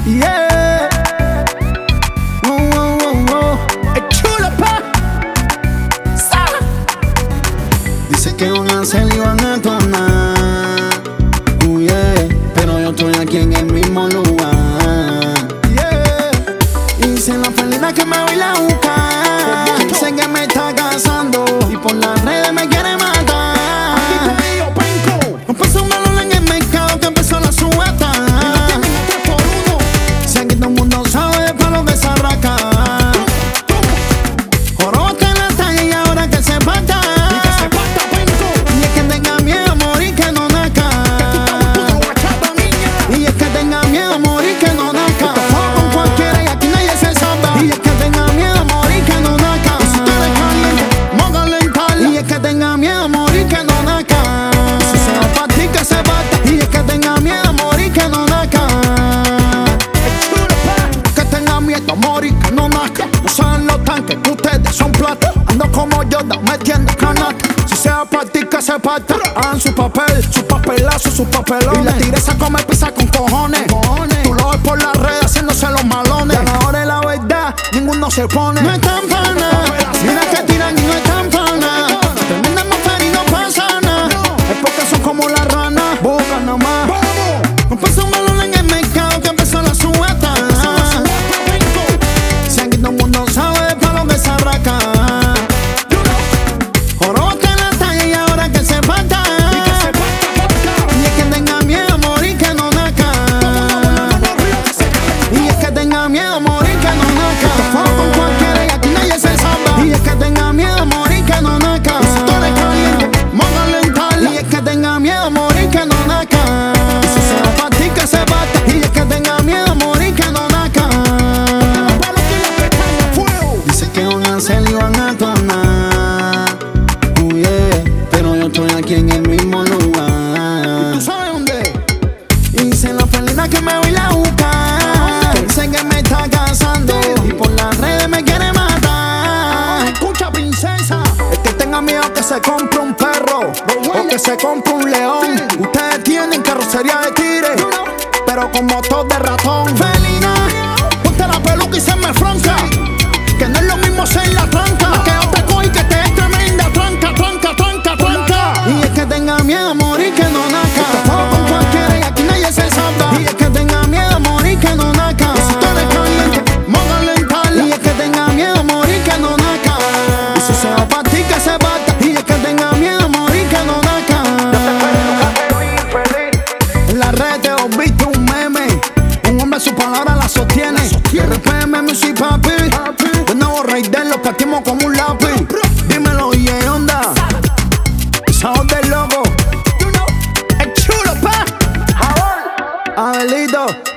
Yeah. Es chulo, pa. Sala. Dice que van a hacer y van a tornar. Yeah. Pero yo estoy aquí en el mismo lugar. Yeah. Y dice la felina que me voy a buscar. Dice que me está casando y por las redes me quiere matar. No pasa un balón en el mercado que empezó la subasta. Si aquí todo el mundo sabe para lo que se arranca. Joroba en la talla y ahora que se falta. Y es que tenga miedo a morir que no nazca. Y es que tenga miedo a morir que no nazca. Con cualquiera y aquí nadie se salva. Y es que tenga miedo a morir que no nazca. Y si tú eres caliente, moga lental. Y es que tenga miedo a morir que no nazca. Si se va pa' ti que se bata. Y es que tenga miedo a morir que no nazca. Que tenga miedo a morir que no nazca. No saben los tanques que ustedes son plata. Ando como yo metiendo canasta. Si se va pa' ti que se parta. Hagan su papel, su papelazo, sus papelones. Y la tigresa come pizza con cojones. Tú lo ves por las redes haciéndose los malones. Y a la hora de la verdad, ninguno se pone. No es tan pana. Mira que tiran y no es tan pana. Tremenda mujer y no pasa nada. Es porque son como las ranas. Buscan nomás. No pasa un balón en el mercado que empezó la subasta. Si aquí todo el mundo sabe para lo que se arranca. Joroba en la talla y ahora que se falta. Y es que tenga miedo a morir que no nazca. Y es que tenga miedo a morir que no nazca. Fuego con cualquiera y aquí nadie se salva. Y es que tenga miedo a morir que no nazca. Y si tú eres caliente, moga lental. Y es que tenga miedo a morir que no nazca. Y si se va pa' ti que se bata. Y es que tenga miedo a morir que no nazca. Dice que van a hacer y van a tornar. Yeah. Pero yo estoy aquí en el mismo lugar. ¿Tú sabes dónde? Y dice la felina que me voy a buscar. Que dice que me está casando y por las redes me quiere matar. Escucha, princesa. El que tenga miedo que se compre un perro o que se compre un león. Ustedes tienen carrocería de tigre, pero con motor de ratón. Felina, ponte la peluca y se me franca. Que no es lo mismo ser la tranca. Que yo te cojo y que te es tremenda tranca. Y es que tenga miedo a morir que no nazca. Fuego con cualquiera y aquí nadie se salva. Y es que tenga miedo a morir que no nazca. Y si tú eres caliente, moga lental. Y es que tenga miedo a morir que no nazca. Y si se va pa' ti que se bata. Y es que tenga miedo a morir que no nazca. En la red te volviste un meme. Un hombre su palabra la sostiene. RPM Music Papi. De nuevo rey de los partimos como un lápiz. Dímelo y onda. Sabor del loco. Es chulo, pa. Abelito.